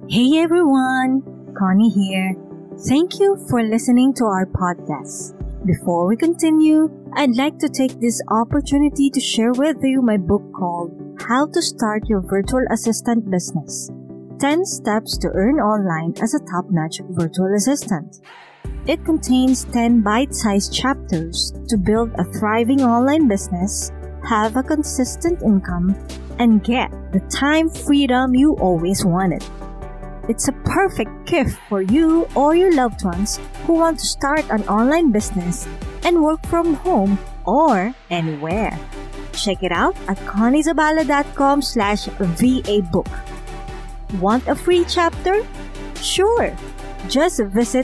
Hey everyone, Connie here. Thank you for listening to our podcast. Before we continue, I'd like to take this opportunity to share with you my book called How to Start Your Virtual Assistant Business 10 Steps to Earn Online as a Top-Notch Virtual Assistant. It contains 10 bite-sized chapters to build a thriving online business, have a consistent income, and get the time freedom you always wanted. It's a perfect gift for you or your loved ones who want to start an online business and work from home or anywhere. Check it out at conniezabala.com/VA book. Want a free chapter? Sure! Just visit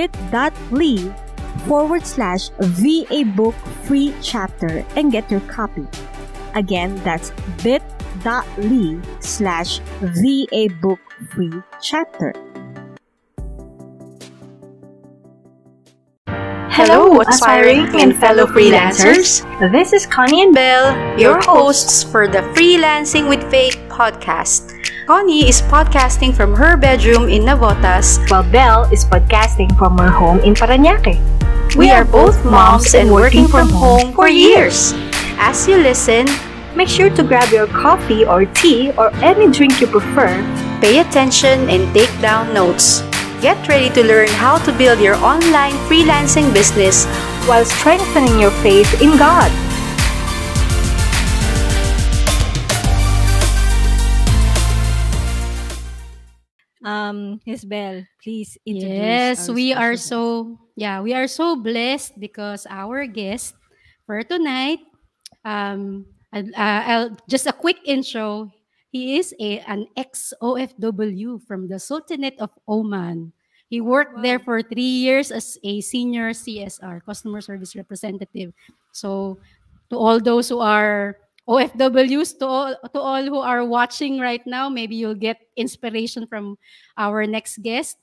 bit.ly/VA book free chapter and get your copy. Again, that's bit.ly/VA book free chapter. Hello, aspiring and fellow freelancers. This is Connie and Belle, Your hosts for the Freelancing with Faith podcast. Connie is podcasting from her bedroom in Navotas, while Belle is podcasting from her home in Parañaque. We are both moms and working from home for years. As you listen, Make sure to grab your coffee or tea or any drink you prefer. pay attention and take down notes. Get ready to learn how to build your online freelancing business while strengthening your faith in God. Miss Belle, please introduce Yes, our we are special we are so blessed because our guest for tonight, I'll just a quick intro. He is an ex OFW from the Sultanate of Oman. He worked there for 3 years as a senior CSR, customer service representative. So, to all those who are OFWs, to all who are watching right now, maybe you'll get inspiration from our next guest.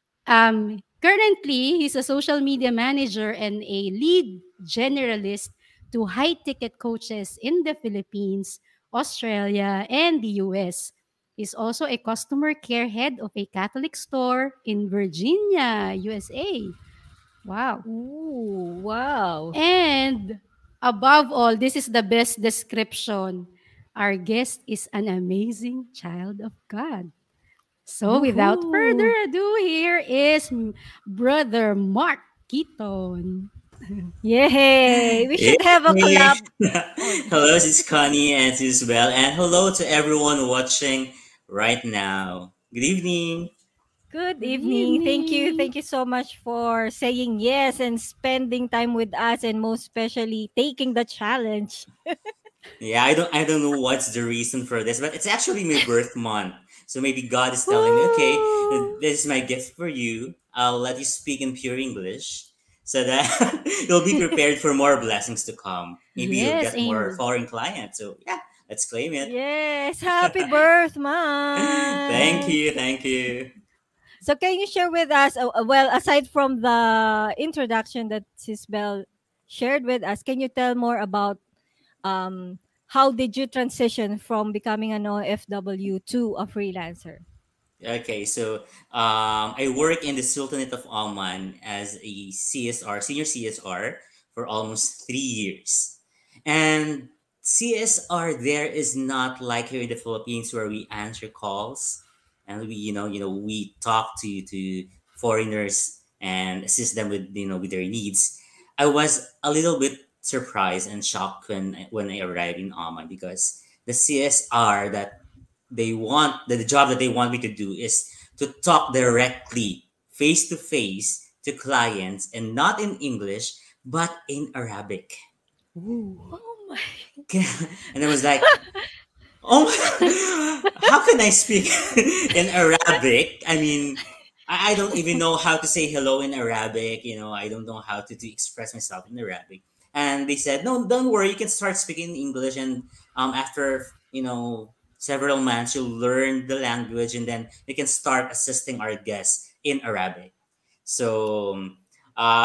Currently, he's a social media manager and a lead generalist to high-ticket coaches in the Philippines, Australia, and the US. He's also a customer care head of a Catholic store in Virginia, USA. Wow. Ooh, wow. And above all, this is the best description. Our guest is an amazing child of God. So without further Woohoo. ado, here is Brother Mark Keaton. Yay! We Hey. should have a collab. Hello, this is Connie and Isabel, and hello to everyone watching right now. Good evening. Good Good evening. Thank you. evening. Thank you so much for saying yes and spending time with us and most especially taking the challenge. Yeah, I don't know what's the reason for this, but it's actually my birth month. So maybe God is telling me, okay, Woo! this is my gift for you. I'll let you speak in pure English so that you'll be prepared for more blessings to come. Maybe you'll Yes, get more amen. foreign clients. So yeah, let's claim it. Yes, happy birth Thank month. you, thank you. So can you share with us, well, aside from the introduction that Sisbel shared with us, can you tell more about um, how did you transition from becoming an OFW to a freelancer? Okay, so I work in the Sultanate of Oman as a CSR, senior CSR, for almost 3 years. And CSR there is not like here in the Philippines where we answer calls and we talk to foreigners and assist them with with their needs. I was a little bit surprised and shocked when I arrived in Oman because the CSR that the job that they want me to do is to talk directly face to face to clients and not in English but in Arabic. Ooh. Oh my. And I was like, oh, how can I speak in Arabic? I mean, I don't even know how to say hello in Arabic. I don't know how to express myself in Arabic. And they said, no, don't worry, you can start speaking English. And after, several months, you'll learn the language and then you can start assisting our guests in Arabic. So uh,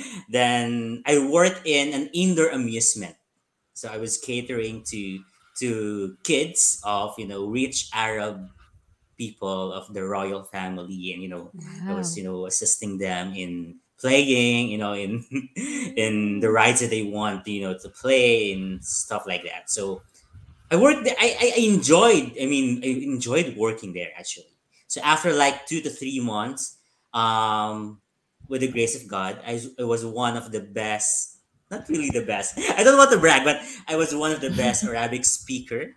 then I worked in an indoor amusement. So I was catering to kids of rich Arab people of the royal family, and I was Wow. assisting them in playing, in in the rides that they want to play and stuff like that. So I worked there. I enjoyed. I mean, I enjoyed working there actually. So after like 2 to 3 months, um, with the grace of God, I was one of the best. Not really the best. I don't want to brag, but I was one of the best Arabic speaker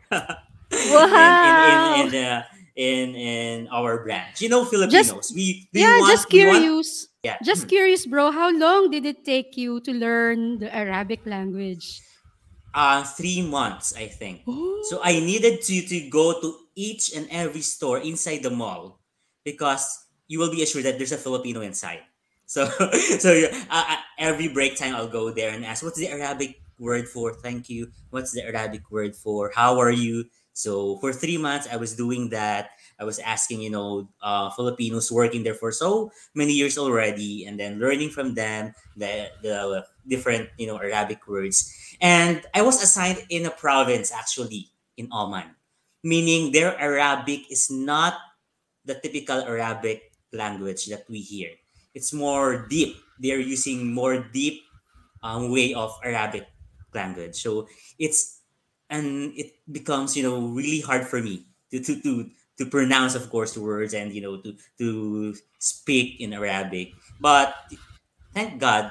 Wow. in our branch. Just Filipinos. We do you yeah, want just we want curious. yeah. Just curious, bro. How long did it take you to learn the Arabic language? 3 months, I think. So I Oh. needed to go to each and every store inside the mall because you will be assured that there's a Filipino inside. So every break time I'll go there and ask, what's the Arabic word for thank you? What's the Arabic word for how are you? So for 3 months I was doing that. I was asking, Filipinos working there for so many years already, and then learning from them the different Arabic words. And I was assigned in a province actually in Oman, meaning their Arabic is not the typical Arabic language that we hear. It's more deep. They're using more deep way of Arabic language. So it's and it becomes really hard for me to pronounce, of course, the words, and to speak in Arabic. But thank God,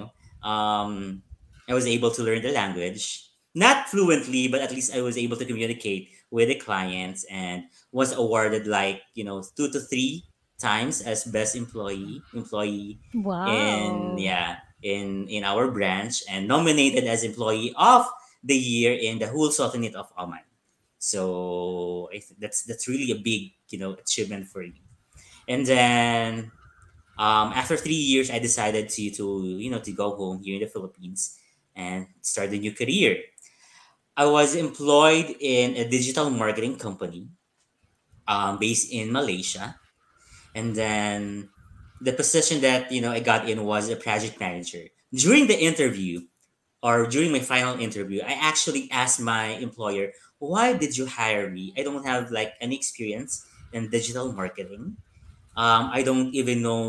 I was able to learn the language. Not fluently, but at least I was able to communicate with the clients, and was awarded like, 2 to 3 times as best employee in, Wow. yeah, in our branch, and nominated as employee of the year in the whole Sultanate of Oman. So that's really a big, achievement for me. And then after 3 years, I decided to go home here in the Philippines and start a new career. I was employed in a digital marketing company based in Malaysia, and then the position that I got in was a project manager. During the interview, or during my final interview, I actually asked my employer, "Why did you hire me? I don't have like any experience in digital marketing. I don't even know,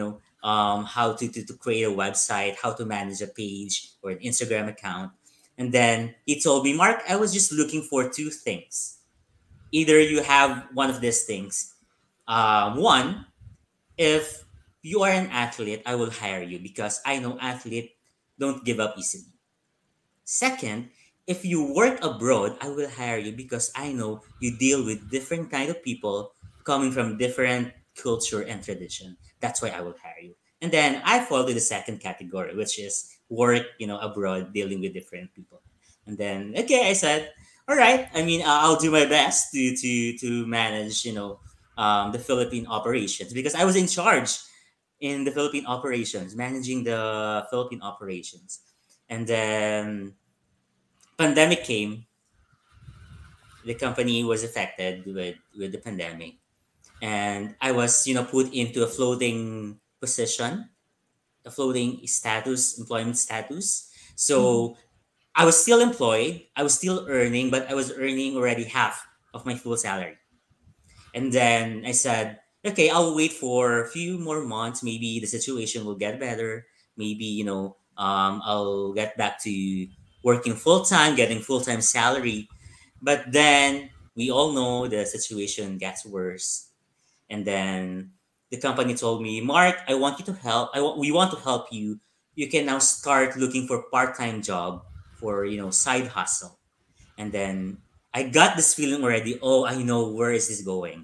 how to create a website, how to manage a page or an Instagram account." And then he told me, Mark, I was just looking for two things. Either you have one of these things. One, if you are an athlete, I will hire you because I know athletes don't give up easily. Second, if you work abroad, I will hire you because I know you deal with different kind of people coming from different culture and tradition. That's why I will hire you. And then I fall to the second category, which is work, abroad, dealing with different people. And then okay, I said, all right. I mean, I'll do my best to manage, the Philippine operations because I was in charge in the Philippine operations, managing the Philippine operations. And then pandemic came, the company was affected with the pandemic, and I was put into a floating position, a floating status, employment status. Mhm. So I was still employed, I was still earning, but I was earning already half of my full salary. And then I said, okay, I'll wait for a few more months. Maybe the situation will get better. Maybe, I'll get back to working full time, getting full time salary. But then we all know the situation gets worse. And then the company told me, Mark, I want you to help. We want to help you. You can now start looking for part time job for, side hustle. And then I got this feeling already. Oh, I know where is this going.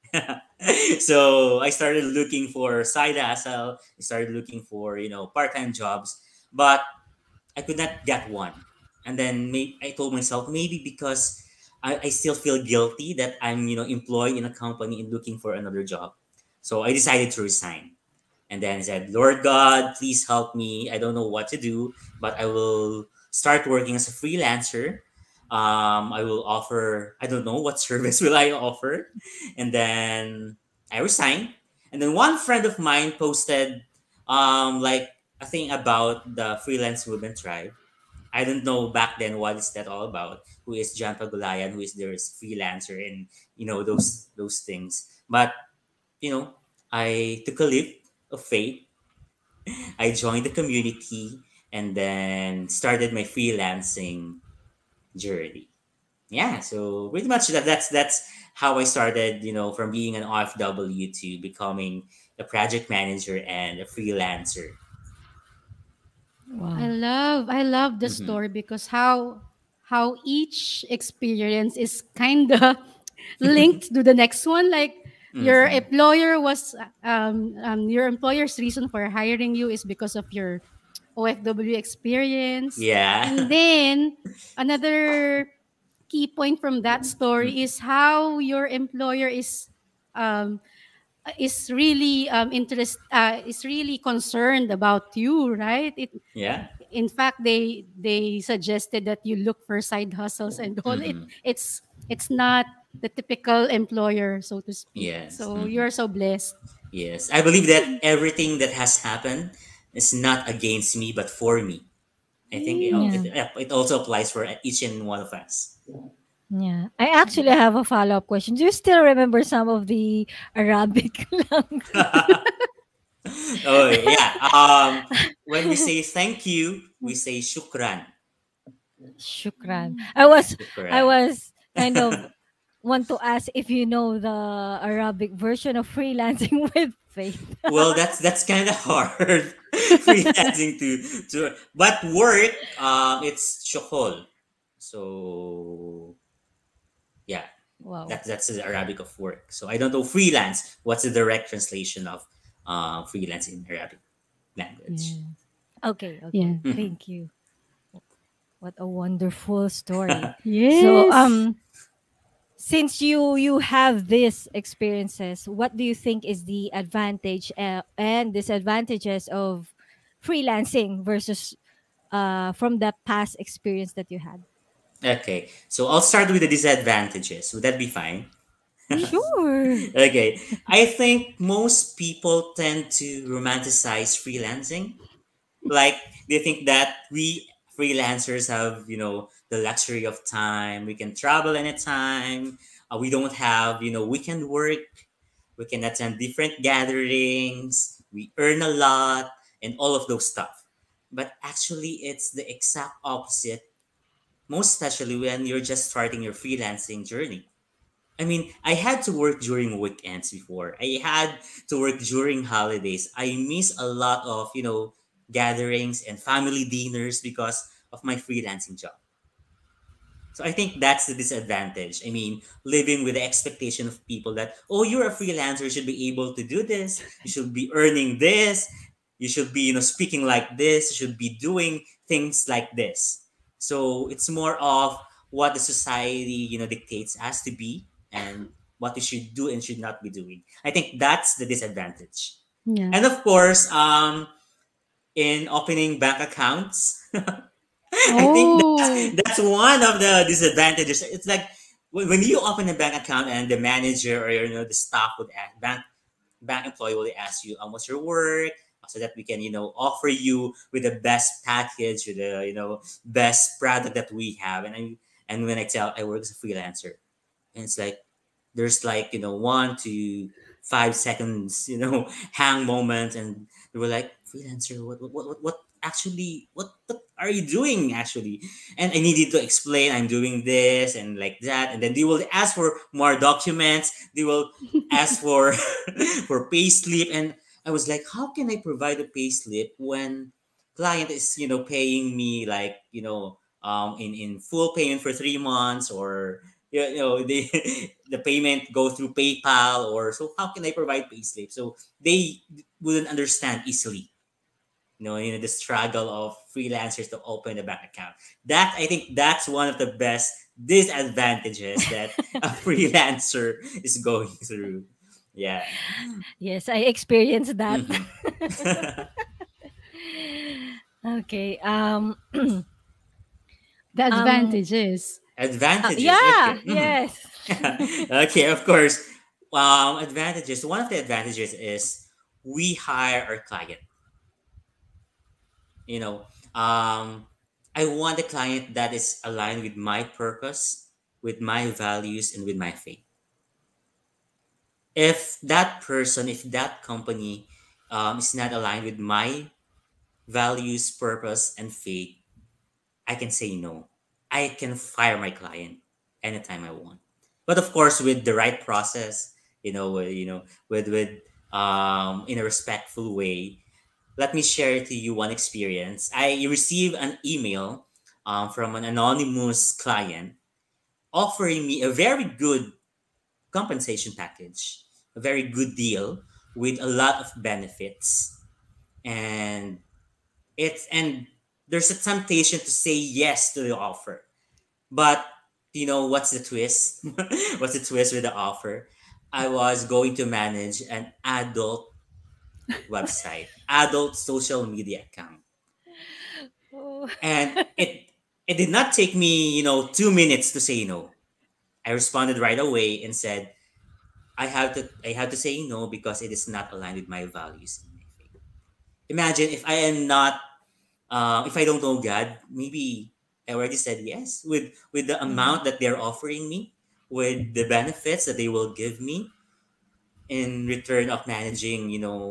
So I started looking for side hustle. I started looking for part time jobs, but I could not get one. And then I told myself maybe because I still feel guilty that I'm employed in a company and looking for another job. So I decided to resign. And then I said, Lord God, please help me. I don't know what to do, but I will start working as a freelancer. I will offer, I don't know what service will I offer. And then I resigned. And then one friend of mine posted like a thing about the freelance movement tribe. I don't know back then what is that all about. Who is John Pagulayan? Who is their freelancer and those things. But you know, I took a leap of faith. I joined the community and then started my freelancing journey. Yeah, so pretty much that's how I started, from being an OFW to becoming a project manager and a freelancer. I Wow. love I love the Mm-hmm. story because how each experience is kind of linked to the next one. Like Mm-hmm. your employer's reason for hiring you is because of your OFW experience, and Yeah. then another key point from that story Mhm. is how your employer is really is really concerned about you, right? Yeah. In fact, they suggested that you look for side hustles and all. Mm-hmm. It's not the typical employer, so to speak. Yes. So Mm-hmm. you're so blessed. Yes. I believe that everything that has happened is not against me, but for me. I think Yeah. it also applies for each and one of us. Yeah. I actually have a follow-up question. Do you still remember some of the Arabic language? Oh yeah. When we say thank you, we say shukran. Shukran. I Shukran. was kind of want to ask if you know the Arabic version of freelancing with Faith. Well, that's kind of hard freelancing to but work it's shokol. So yeah, Wow. that's the Arabic of work. So I don't know freelance. What's the direct translation of freelance in Arabic language? Yeah. Okay, Yeah. okay. Thank you. What a wonderful story. So, Yes. since you have these experiences, what do you think is the advantage and disadvantages of freelancing versus from the past experience that you had? Okay, so I'll start with the disadvantages. Would that be fine? Sure. Okay, I think most people tend to romanticize freelancing. Like they think that we freelancers have the luxury of time. We can travel anytime. We don't have weekend work. We can attend different gatherings. We earn a lot and all of those stuff. But actually, it's the exact opposite. Most especially when you're just starting your freelancing journey. I mean, I had to work during weekends before. I had to work during holidays. I miss a lot of, gatherings and family dinners because of my freelancing job. So I think that's the disadvantage. I mean, living with the expectation of people that, oh, you're a freelancer, you should be able to do this, you should be earning this, you should be, speaking like this, you should be doing things like this. So it's more of what the society, dictates us to be and what we should do and should not be doing. I think that's the disadvantage. Yeah. And of course, in opening bank accounts, I think Oh. that's one of the disadvantages. It's like when you open a bank account and the manager or the staff would ask, bank employee will ask you, what's your work, so that we can offer you with the best package, with the best product that we have. And when I tell I work as a freelancer, and it's like there's like 1 to 5 seconds hang moment, and they were like, freelancer, what actually, what are you doing actually? And I needed to explain I'm doing this and like that, and then they will ask for more documents. They will ask for for pay slip, and I was like, how can I provide a pay slip when client is paying me like in full payment for 3 months, or the the payment go through PayPal, or so how can I provide payslip? So they wouldn't understand easily. The struggle of freelancers to open a bank account. That I think that's one of the best disadvantages that a freelancer is going through. Yeah. Yes, I experienced that. Hmm. Okay. The Um. advantages. Advantages. Yeah. Okay. Yes. Okay, of course. Advantages. One of the advantages is we hire our client. You know, um, I want a client that is aligned with my purpose, with my values, and with my faith. If that person, if that company is not aligned with my values, purpose, and faith, I can say no. I can fire my client anytime I want. But of course, with the right process, with in a respectful way. Let me share to you one experience. I received an email from an anonymous client offering me a very good compensation package, a very good deal with a lot of benefits, and and there's a temptation to say yes to the offer. But what's the twist? What's the twist with the offer? I was going to manage an adult website, adult social media account. Oh. And it did not take me, 2 minutes to say no. I responded right away and said, I have to say no because it is not aligned with my values and my faith. Imagine if I don't know God, maybe I already said yes with the Mm. amount that they're offering me, with the benefits that they will give me in return of managing,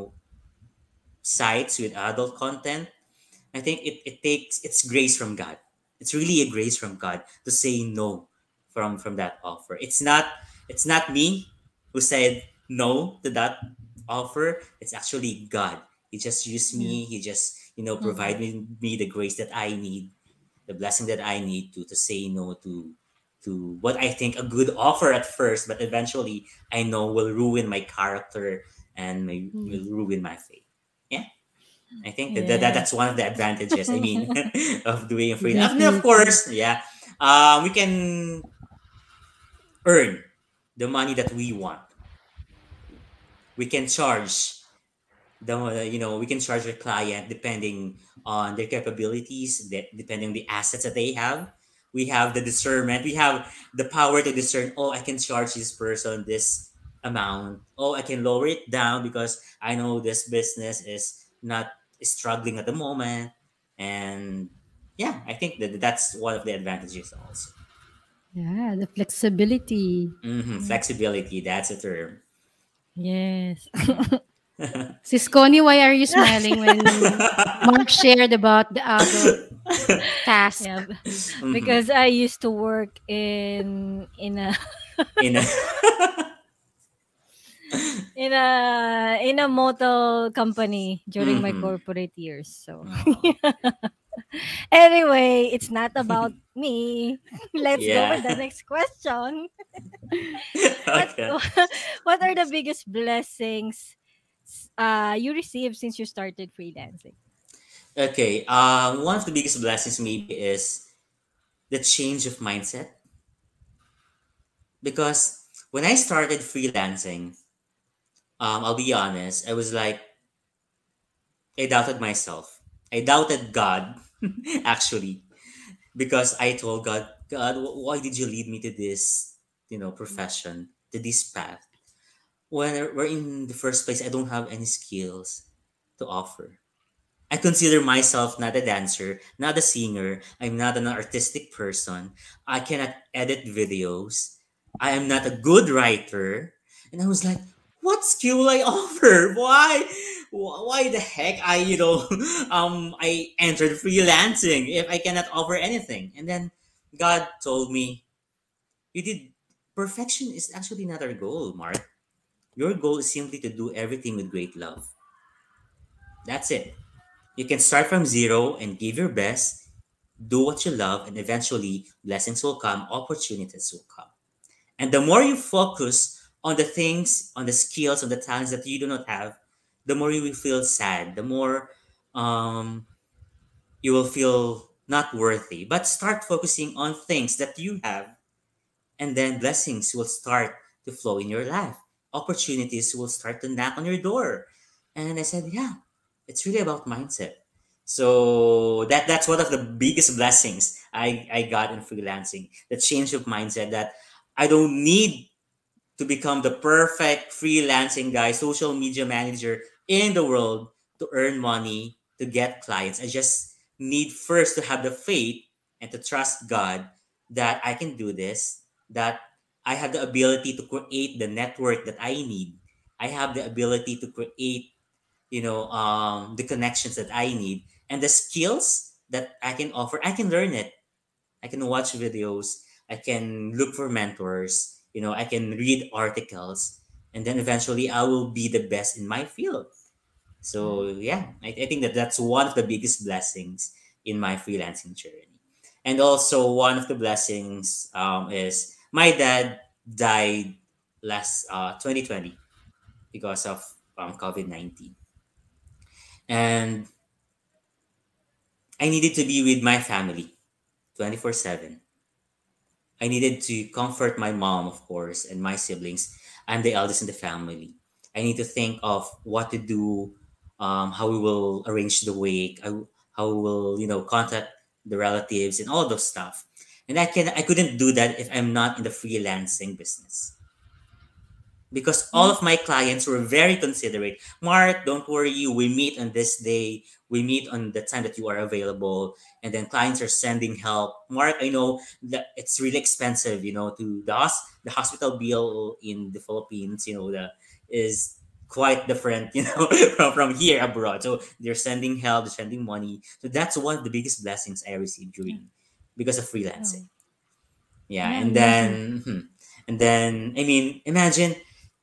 sites with adult content. I think it takes it's grace from God. It's really a grace from God to say no from that offer. It's not me who said no to that offer. It's actually God. He just used Yeah. me. He just Mm. provided me the grace that I need, the blessing that I need to say no to what I think a good offer at first, but eventually I know will ruin my character and Mm. will ruin my faith. Yeah. I think Yes. that's one of the advantages. I mean, of doing a freelance. And of Definitely. course, yeah, we can earn the money that we want. We can charge we can charge the client depending on their capabilities, that depending on the assets that they have. We have the discernment. We have the power to discern. Oh, I can charge this person this amount. Oh, I can lower it down because I know this business is not struggling at the moment. And yeah, I think that's one of the advantages also. Yeah, the flexibility. Flexibility, that's a term. Yes. Sis Connie, why are you smiling when Mark shared about the adult task? Yeah, Mhm. because I used to work in a In a in a motor company during my Mhm. corporate years. So Oh, anyway, it's not about me. Let's go yeah. with the next question. What Okay. what are the biggest blessings you received since you started freelancing? Okay. One of the biggest blessings maybe is the change of mindset, because when I started freelancing, I'll be honest, I was like, I doubted myself. I doubted God, actually, because I told God, God, why did you lead me to this, profession, to this path? When we're in the first place, I don't have any skills to offer. I consider myself not a dancer, not a singer. I'm not an artistic person. I cannot edit videos. I am not a good writer. And I was like, what skill will I offer? Why? Why the heck I entered freelancing if I cannot offer anything? And then God told me, you did perfection is actually not our goal, Mark. Your goal is simply to do everything with great love. That's it. You can start from zero and give your best, do what you love, and eventually blessings will come, opportunities will come. And the more you focus on the things, on the skills, on the talents that you do not have, the more you will feel sad, the more um, you will feel not worthy. But start focusing on things that you have, and then blessings will start to flow in your life. Opportunities will start to knock on your door. And I said, yeah, it's really about mindset. So that's one of the biggest blessings I got in freelancing. The change of mindset that I don't need to become the perfect freelancing guy, social media manager in the world to earn money, to get clients. I just need first to have the faith and to trust God that I can do this, that I have the ability to create the network that I need. I have the ability to create, the connections that I need, and the skills that I can offer. I can learn it. I can watch videos. I can look for mentors. I can read articles, and then eventually I will be the best in my field. So yeah, I think that that's one of the biggest blessings in my freelancing journey. And also one of the blessings is my dad died last 2020 because of COVID-19, and I needed to be with my family 24/7. I needed to comfort my mom, of course, and my siblings. I'm the eldest in the family. I need to think of what to do, how we will arrange the wake, how we will, contact the relatives and all those stuff. And I couldn't do that if I'm not in the freelancing business, because all Mm. of my clients were very considerate. Mark, don't worry, we meet on this day. We meet on the time that you are available. And then clients are sending help. Mark, I know that it's really expensive, to the hospital bill in the Philippines, is quite different, from here abroad. So they're sending help, they're sending money. So that's one of the biggest blessings I received Yeah. during because of Oh. freelancing. Yeah, Yeah, and amazing. then I mean, imagine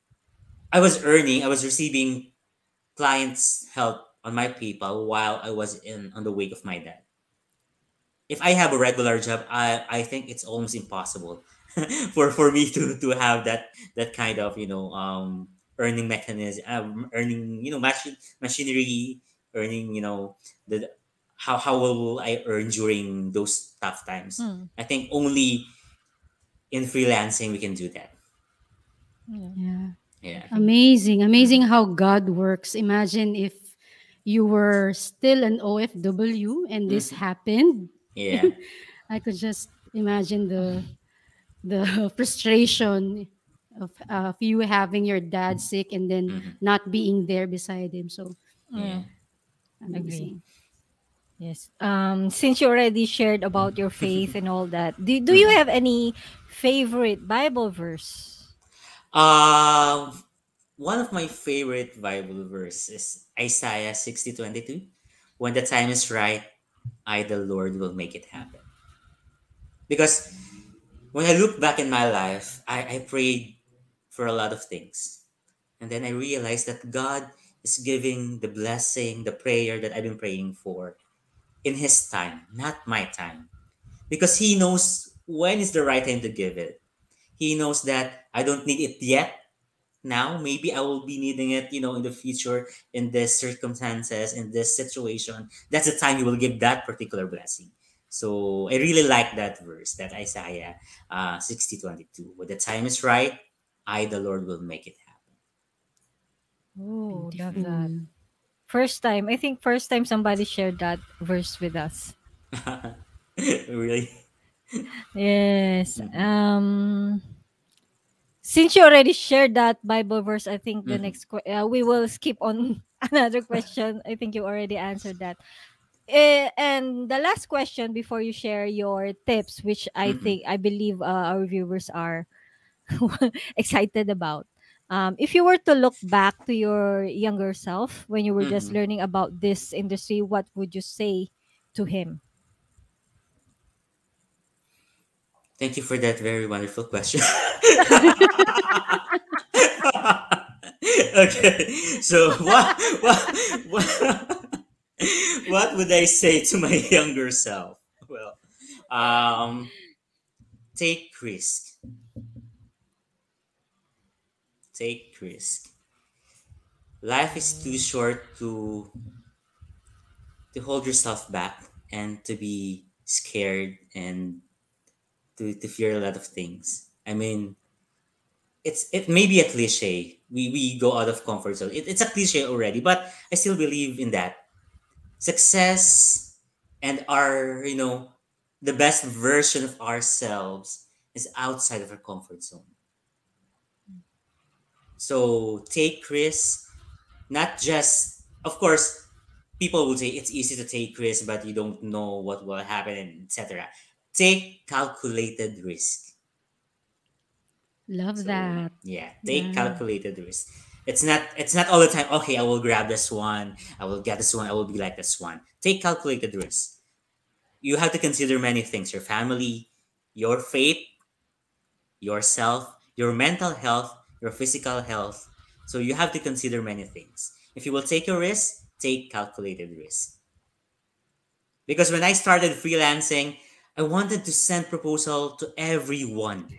I was receiving clients' help on my PayPal while I was in on the wake of my dad. If I have a regular job, I think it's almost impossible for me to have that kind of earning mechanism, earning machinery, earning the how will I earn during those tough times? Mm. I think only in freelancing we can do that. Yeah, Yeah. Yeah. agree. Amazing. Amazing Mhm. how God works. Imagine if you were still an OFW and this Mhm. happened. Yeah. I could just imagine the frustration of you having your dad sick and then Mhm. not being there beside him. So Yeah, Yeah. agree. amazing. Yes. Since you already shared about your faith and all that, do you Mhm. have any favorite Bible verse? Um, One of my favorite Bible verses is Isaiah 60:22. When the time is right, I, the Lord, will make it happen. Because when I look back in my life, I prayed for a lot of things. And then I realized that God is giving the blessing, the prayer that I've been praying for in His time, not my time. Because He knows when is the right time to give it. He knows that I don't need it yet. Now maybe I will be needing it, in the future, in this circumstances, in this situation. That's the time He will give that particular blessing. So I really like that verse, that Isaiah 60:22. When the time is right, I, the Lord, will make it Oh, love that. Beautiful. First time. I think first time somebody shared that verse with us. happen. Really. Yes. Mhm. Since you already shared that Bible verse, I think the Mhm. next we will skip on another question. I think you already answered that. And the last question before you share your tips, which Mhm. I believe our viewers are excited about. If you were to look back to your younger self when you were just Mhm. learning about this industry, what would you say to him? Thank you for that very wonderful question. Okay, so what what would I say to my younger self? Well, um, take risk, take risk. Life is too Oh. short to hold yourself back and to be scared and to fear a lot of things. I mean, it may be a cliche. We go out of comfort zone. It's a cliche already, but I still believe in that success and our the best version of ourselves is outside of our comfort zone. So take risks, not just, of course, people would say it's easy to take risks, but you don't know what will happen, and etc. Take calculated risk. Love So that. yeah, take Yeah. calculated risk. It's not all the time. Okay, I will grab this one. I will get this one. I will be like this one. Take calculated risk. You have to consider many things: your family, your faith, yourself, your mental health, your physical health. So you have to consider many things. If you will take a risk, take calculated risk. Because when I started freelancing, I wanted to send proposal to everyone.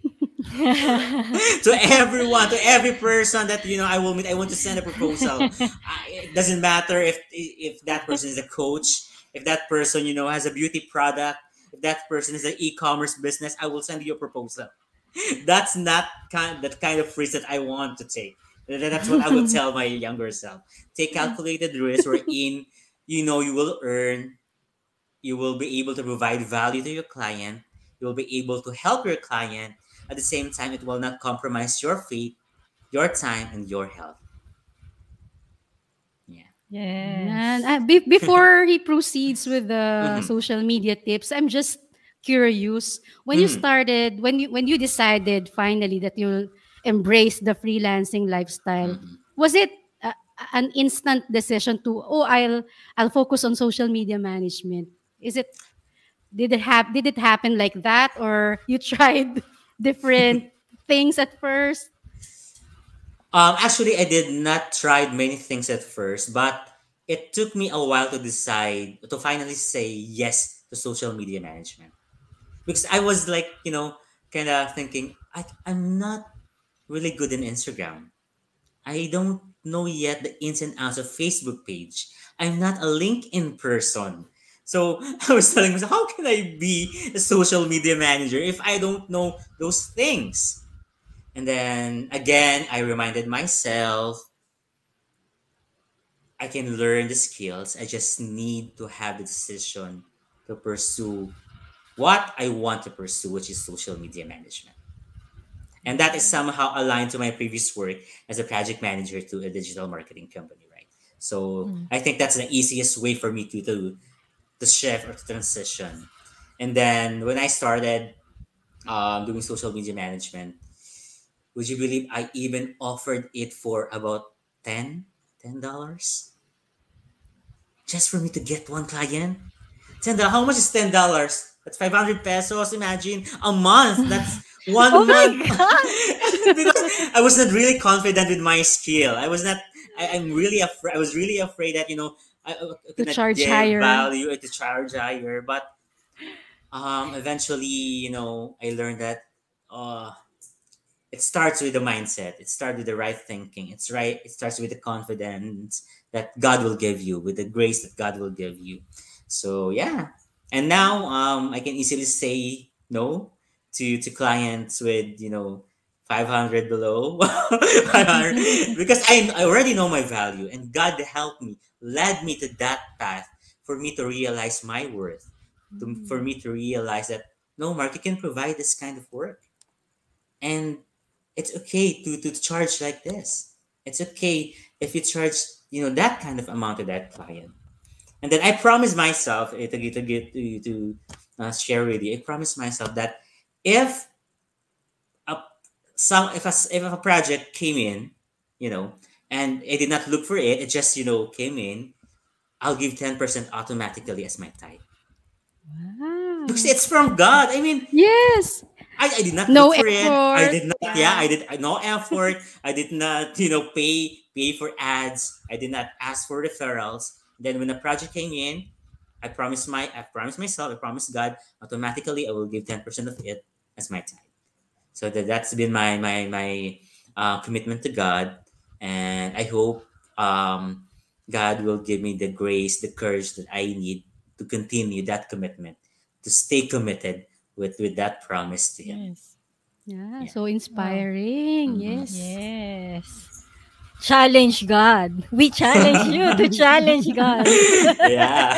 To everyone, to every person that I will meet. I want to send a proposal. It doesn't matter if that person is a coach, if that person has a beauty product, if that person is an e-commerce business. I will send you a proposal. That's not that kind of risk that I want to take. That's what I would tell my younger self. Take calculated risk wherein you will earn, you will be able to provide value to your client, you will be able to help your client. At the same time, it will not compromise your faith, your time, and your health. Yeah. And Yes. before he proceeds with the Mm-hmm. social media tips, I'm just curious. When you Mm-hmm. started, when you decided finally that you'll embrace the freelancing lifestyle, Mm-hmm. was it an instant decision to, oh, I'll focus on social media management? Is it did it happen like that, or you tried different things at first? Actually, I did not try many things at first, but it took me a while to decide to finally say yes to social media management, because I was like, kind of thinking I'm not really good in Instagram. I don't know yet the ins and outs of Facebook page. I'm not a LinkedIn person. So I was telling myself, how can I be a social media manager if I don't know those things? And then again, I reminded myself I can learn the skills. I just need to have the decision to pursue what I want to pursue, which is social media management. And that is somehow aligned to my previous work as a project manager to a digital marketing company, right? So Mm. I think that's the easiest way for me to shift or to transition. And then when I started doing social media management, would you believe I even offered it for about $10 just for me to get one client? $10. How much is $10? That's 500 pesos. Imagine a month. That's Oh 1 month. my God! Because I was not really confident with my skill. I was not. I'm really afraid. I was really afraid that I To could not charge give higher? value to charge higher. But eventually, I learned that uh, it starts with the mindset. It starts with the right thinking. It's right. It starts with the confidence that God will give you, with the grace that God will give you. So yeah, and now I can easily say no to clients with 500 below 500, because I already know my value, and God helped me, led me to that path for me to realize my worth, for Mm. me to realize that no, Mark, you can provide this kind of work, and it's okay to charge like this. It's okay if you charge that kind of amount to that client. And then I promised myself to share with you. I promised myself that if a if a project came in, you know, and I did not look for it, it just came in, I'll give 10% automatically as my tithe, because Wow. it's from God. I mean, Yes. I did not No look for it. I effort. did not. Yeah, Yeah. I did no effort. I did not pay for ads. I did not ask for referrals. Then when the project came in, I promised myself, I promised God, automatically I will give 10% of it as my tithe. So that's been my commitment to God, and I hope God will give me the grace, the courage that I need to continue that commitment, to stay committed with that promise to Him. Yes. Yeah. Yeah. So Wow. inspiring. Mm-hmm. Yes. Yes. Challenge God. We challenge you to challenge God. Yeah.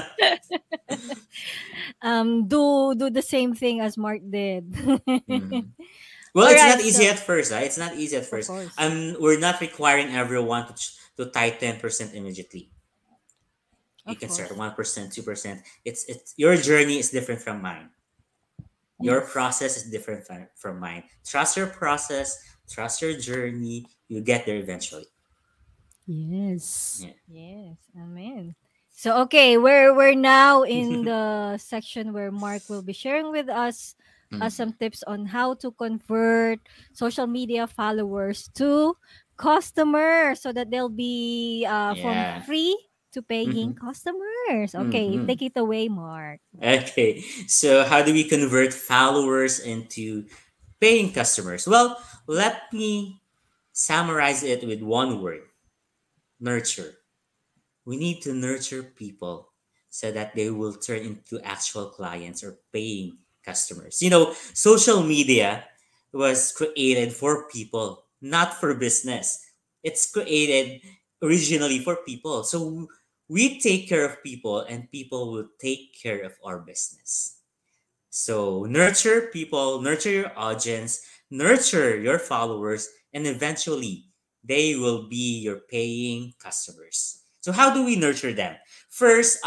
Do the same thing as Mark did. Mhm. Well, All it's not right. easy So, at first. Right? It's not easy at of first. course. We're not requiring everyone to tie 10% immediately. You Of can start course. 1%, 2%. It's your journey is different from mine. Your Yes. process is different from mine. Trust your process, trust your journey. You get there eventually. Yes. Yeah. Yes. Amen. So okay, we're now in the section where Mark will be sharing with us Mhm. some tips on how to convert social media followers to customers so that they'll be from Yeah. free to paying Mhm. customers. Okay, Mhm. take it away, Mark. Okay. So, how do we convert followers into paying customers? Well, let me summarize it with one word: nurture. We need to nurture people so that they will turn into actual clients or paying customers. Social media was created for people, not for business. It's created originally for people. So we take care of people and people will take care of our business. So nurture people, nurture your audience, nurture your followers, and eventually they will be your paying customers. So how do we nurture them? First,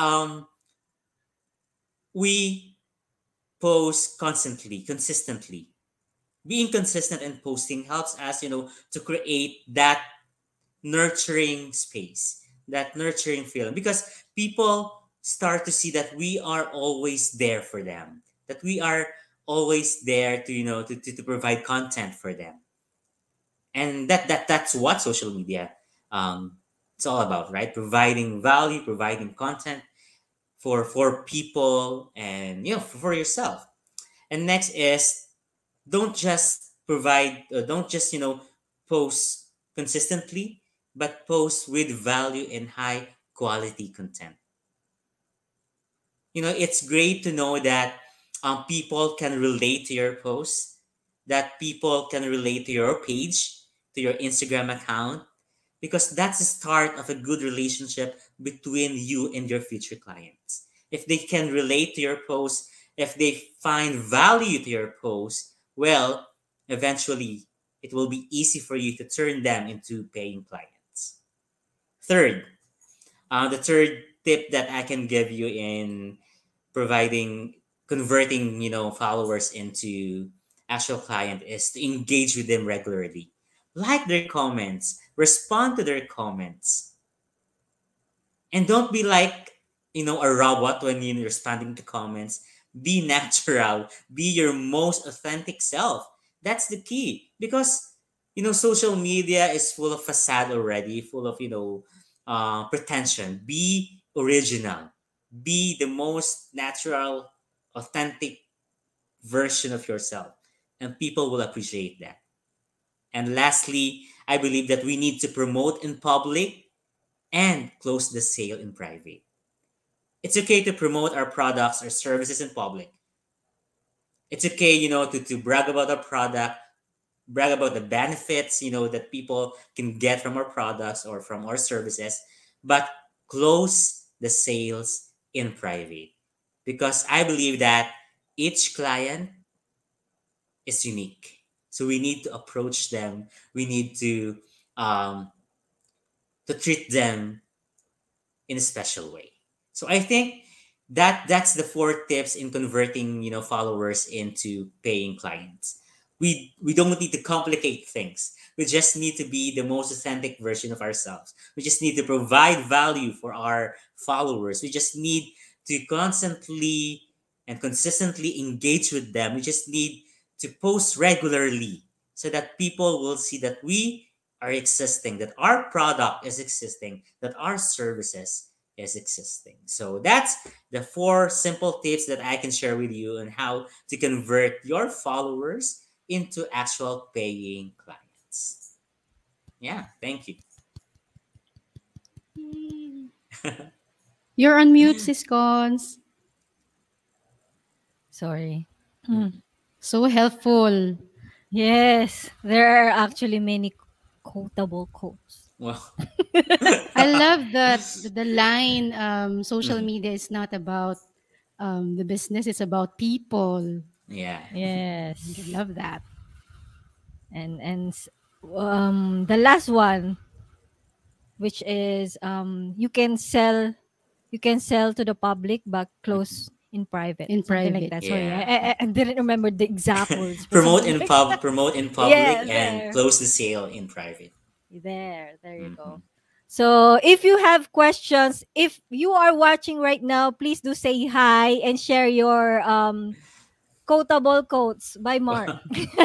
we post constantly, consistently. Being consistent and posting helps us, to create that nurturing space, that nurturing feeling, because people start to see that we are always there for them, that we are always there to, to provide content for them. And that's what social media um, it's all about, right? Providing value, providing content for people and for yourself. And next is don't just post consistently, but post with value and high quality content. It's great to know that people can relate to your posts, that people can relate to your page, to your Instagram account, because that's the start of a good relationship between you and your future clients. If they can relate to your post, if they find value to your post, well, eventually it will be easy for you to turn them into paying clients. Third, the third tip that I can give you in providing converting followers into actual client is to engage with them regularly, like their comments, respond to their comments, and don't be like a robot when you're responding to comments. Be natural, be your most authentic self. That's the key, because social media is full of facade already, full of pretension. Be original, be the most natural, authentic version of yourself, and people will appreciate that. And lastly, I believe that we need to promote in public and close the sale in private. It's okay to promote our products or services in public. It's okay, to brag about our product, brag about the benefits, that people can get from our products or from our services, but close the sales in private. Because I believe that each client is unique. So we need to approach them. We need um, to treat them in a special way. So I think that's the four tips in converting followers into paying clients. We don't need to complicate things. We just need to be the most authentic version of ourselves. We just need to provide value for our followers. We just need to constantly and consistently engage with them. We just need to post regularly so that people will see that we are existing, that our product is existing, that our services is existing. So that's the four simple tips that I can share with you on how to convert your followers into actual paying clients. Yeah, thank you. Yay. You're on mute, Siscons. Sorry. So helpful. Yes, there are actually many quotable quotes. Well, I love that the line social mhm, media is not about the business, it's about people. yeah. I Yes. love that. The last one, which is you can sell you can sell to the public but close in private, In something like private. that. Sorry, Yeah. I didn't remember the exact words, but something like that. Promote in public Yeah, and there. close the sale in private. There you Hmm. go. So, if you have questions, if you are watching right now, please do say hi and share your quotable quotes by Mark.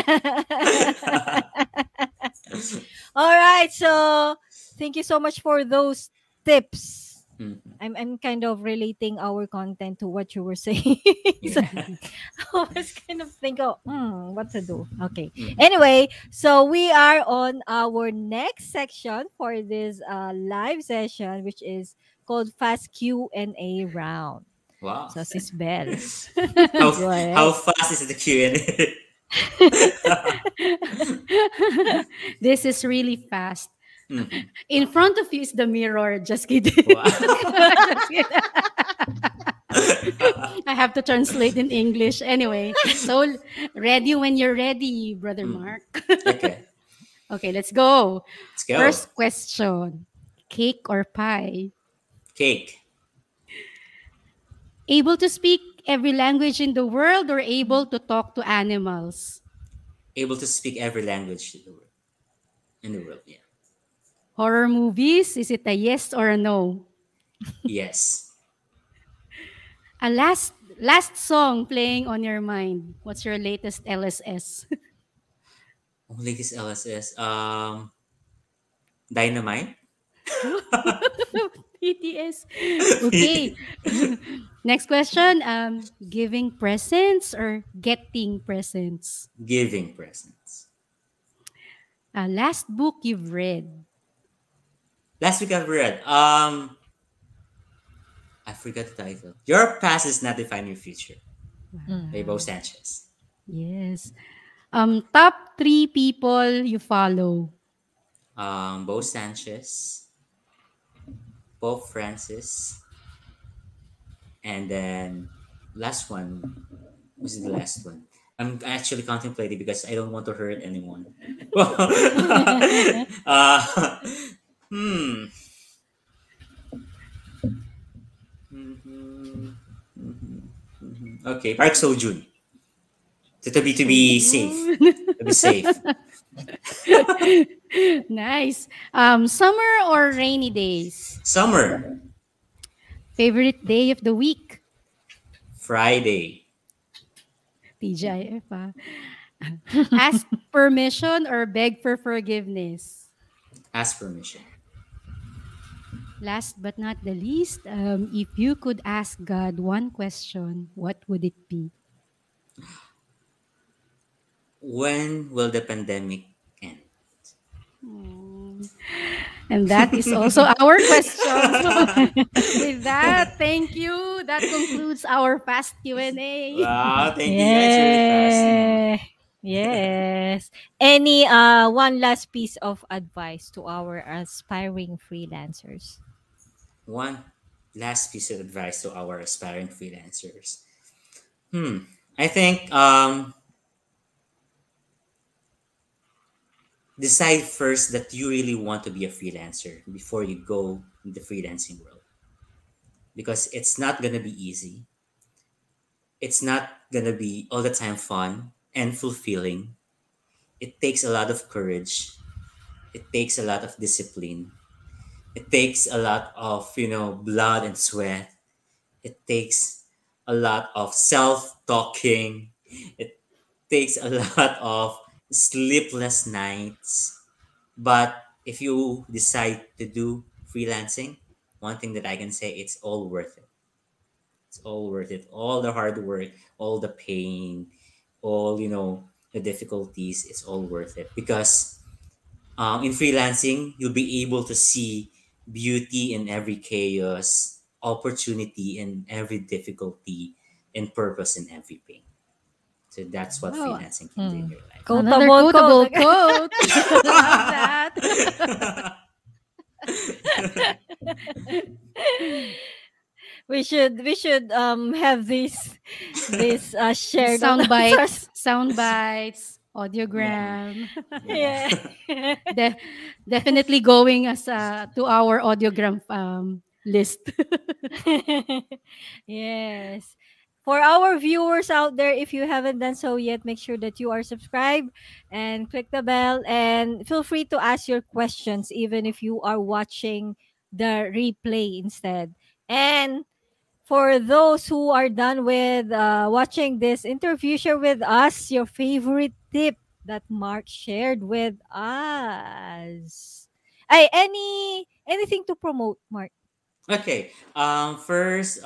All right. So, thank you so much for those tips. Mhm. I'm kind of relating our content to what you were saying. So, Yeah. I was kind of thinking, what to do. Okay. Mhm. Anyway, so we are on our next section for this live session, which is called Fast Q&A round. Wow. So, Sis Bell, how go how ahead. fast is the Q&A? This is really fast. Mhm. In front of you is the mirror. Just kidding. Wow. Just kidding. I have to translate in English. Anyway, so ready when you're ready, Brother Mhm. Mark. Okay, Okay, let's go. let's go. First question. Cake or pie? Cake. Able to speak every language in the world or able to talk to animals? Able to speak every language in the world. In the world, yeah. Horror movies? Is it a yes or a no? Yes. A last song playing on your mind. What's your latest LSS? Oh, latest LSS. Dynamite. BTS. Okay. Next question. Giving presents or getting presents? Giving presents. Last book you've read. Last week I've read. I forgot the title. Your past does not define your future. By Bo Mm. Sanchez. Yes. Top three people you follow. Bo Sanchez, Pope Francis, and then last one. Was the last one? I'm actually contemplating because I don't want to hurt anyone. uh, hmm. Mhm, mhm, mhm. Okay, Park Seo-joon. To be safe. So To be safe. nice. Summer or rainy days? Summer. Favorite day of the week? Friday. TGIF. Ask permission or beg for forgiveness? Ask permission. Last but not the least, if you could ask God one question, what would it be? When will the pandemic end? Mm. And that is also our question. So with that, thank you. That concludes our fast Q&A. Wow, thank you guys. Really fast. Yeah. Yes. Any one last piece of advice to our aspiring freelancers? One last piece of advice to our aspiring freelancers. I think decide first that you really want to be a freelancer before you go in the freelancing world because it's not gonna be easy. It's not gonna be all the time fun and fulfilling. It takes a lot of courage. It takes a lot of discipline. It takes a lot of blood and sweat. It takes a lot of self-talking. It takes a lot of sleepless nights. But if you decide to do freelancing, one thing that I can say, it's all worth it. It's all worth it. All the hard work, all the pain, all the difficulties, it's all worth it because in freelancing, you'll be able to see beauty in every chaos, opportunity in every difficulty, and purpose in every pain. So that's what Wow. freelancing can do in your Another Quotable quotable quote. quote. Love that. life. We should have this shared on Sound our bites, sound bites, Yeah. audiogram. Yeah. yeah. De- Definitely going as to our audiogram list. Yes. For our viewers out there, if you haven't done so yet, make sure that you are subscribed and click the bell, and feel free to ask your questions even if you are watching the replay instead. And for those who are done with watching this interview, share with us your favorite tip that Mark shared with us. Anything to promote, Mark? Okay. First,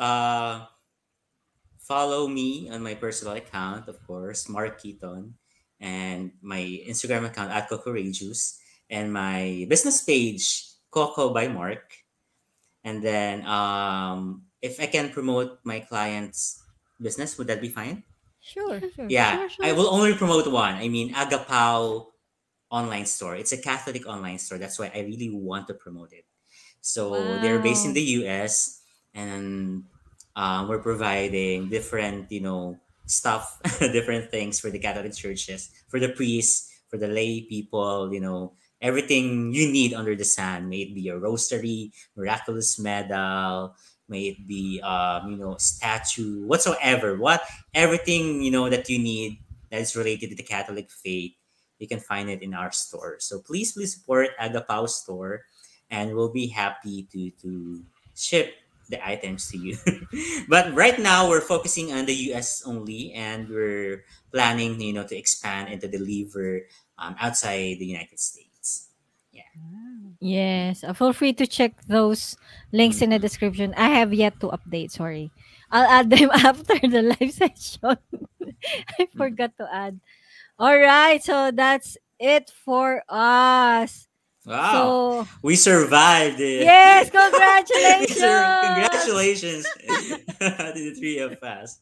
follow me on my personal account, of course, Mark Keaton, and my Instagram account at Cocorageous, and my business page, Coco by Mark. And then, if I can promote my client's business, would that be fine? Sure, sure. Yeah, Sure, I sure. will only promote one. I mean, Agapao online store. It's a Catholic online store. That's why I really want to promote it. So they're based in Wow. the US, and we're providing different, stuff, different things for the Catholic churches, for the priests, for the lay people, everything you need under the sun. May it be a rosary, miraculous medal, may it be, statue, whatsoever. Everything, that you need that is related to the Catholic faith, you can find it in our store. So please support Agapao store, and we'll be happy to ship the items to you. But right now we're focusing on the US only, and we're planning, to expand and to deliver outside the United States. Yeah. Yes, feel free to check those links in the Mhm. description. I have yet to update, sorry. I'll add them after the live session. I Mhm. forgot to add. All right, so that's it for us. Wow, So, we survived it. yes, congratulations. Congratulations to the three of us.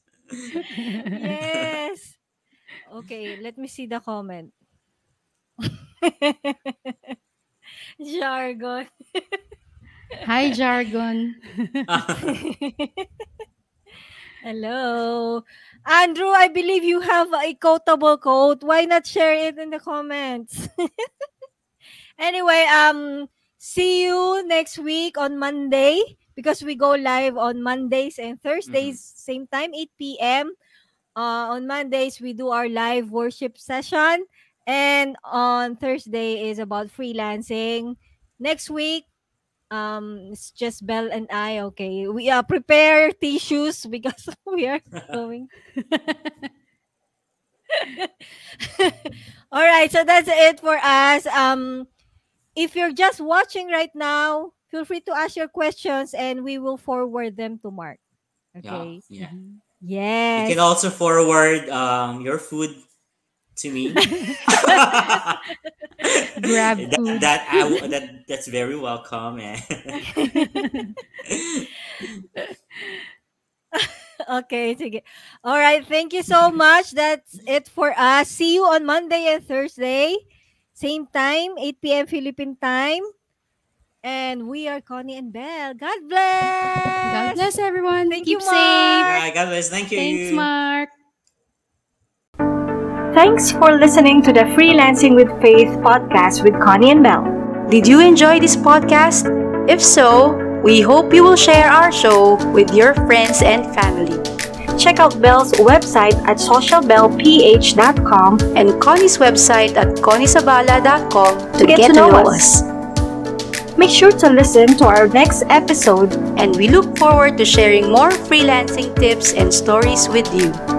Yes. Okay, let me see the comment. Jargon. Hi, Jargon. Hello. Andrew, I believe you have a quotable quote. Why not share it in the comments? Anyway, see you next week on Monday, because we go live on Mondays and Mhm. Thursdays, same time, 8 p.m. On Mondays, we do our live worship session. And on Thursday is about freelancing. Next week, it's just Belle and I. Okay, we prepare tissues because we are going. All right, so that's it for us. If you're just watching right now, feel free to ask your questions and we will forward them to Mark. Yeah, Okay. yeah. Mhm. You can Yes. also forward your food to me. that Grab food. that's very welcome. And Okay, sige. All right, thank you so much. That's it for us. See you on Monday and Thursday. Same time, 8 p.m. Philippine time. And we are Connie and Belle. God God bless. bless everyone. Thank you, Keep safe. Mark. yeah, God bless. Thank Thanks, you. Mark. Thanks for listening to the Freelancing with Faith podcast with Connie and Belle. Did you enjoy this podcast? If so, we hope you will share our show with your friends and family. Check out Belle's website at socialbellph.com And Connie's website at conniesabala.com to get to know us. Make sure to listen to our next episode. And we look forward to sharing more freelancing tips and stories with you.